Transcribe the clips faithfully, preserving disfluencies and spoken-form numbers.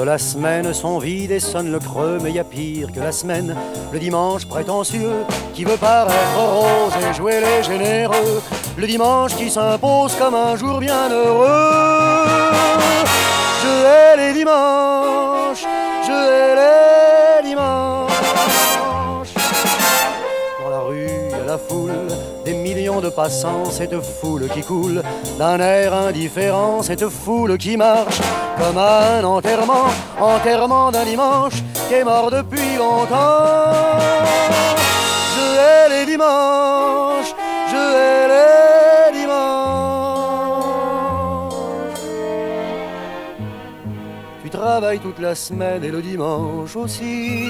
la semaine sont vides et sonnent le creux, mais y a pire que la semaine, le dimanche prétentieux qui veut paraître rose et jouer les généreux, le dimanche qui s'impose comme un jour bien heureux. Je hais les dimanches, je hais les dimanches. Dans la rue, y a la foule, des millions de passants, cette foule qui coule d'un air indifférent, cette foule qui marche comme à un enterrement, enterrement d'un dimanche qui est mort depuis longtemps. Je hais les dimanches, je hais les dimanches. Tu travailles toute la semaine et le dimanche aussi.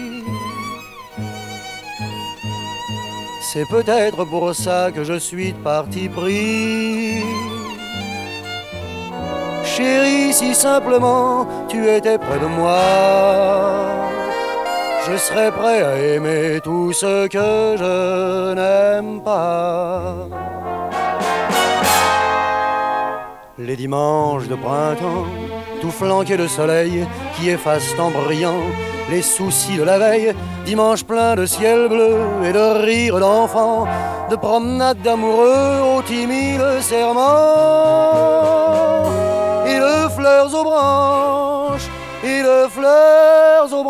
C'est peut-être pour ça que je suis de parti pris. Chérie, si simplement tu étais près de moi, je serais prêt à aimer tout ce que je n'aime pas. Les dimanches de printemps, tout flanqués de soleil qui effacent en brillant les soucis de la veille, dimanche plein de ciel bleu et de rires d'enfants, de promenades d'amoureux aux timides serments, et de fleurs aux branches, et de fleurs aux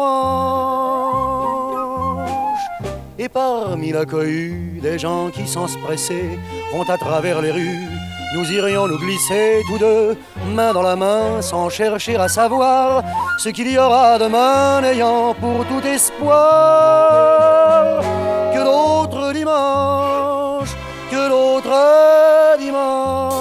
branches. Et parmi la cohue, des gens qui sans se presser vont à travers les rues. Nous irions nous glisser tous deux, main dans la main, sans chercher à savoir ce qu'il y aura demain, n'ayant pour tout espoir que l'autre dimanche, que l'autre dimanche.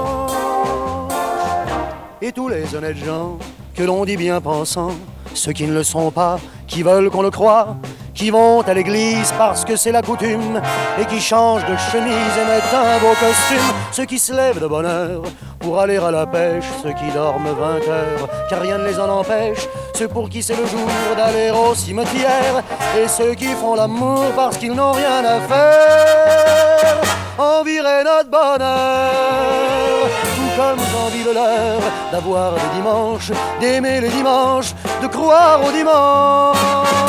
Et tous les honnêtes gens que l'on dit bien pensants, ceux qui ne le sont pas, qui veulent qu'on le croie, qui vont à l'église parce que c'est la coutume et qui changent de chemise et mettent un beau costume, ceux qui se lèvent de bonne heure pour aller à la pêche, ceux qui dorment vingt heures car rien ne les en empêche, ceux pour qui c'est le jour d'aller au cimetière et ceux qui font l'amour parce qu'ils n'ont rien à faire. Envirer notre bonheur, tout comme j'envie le leur, d'avoir les dimanches, d'aimer les dimanches, de croire au dimanche.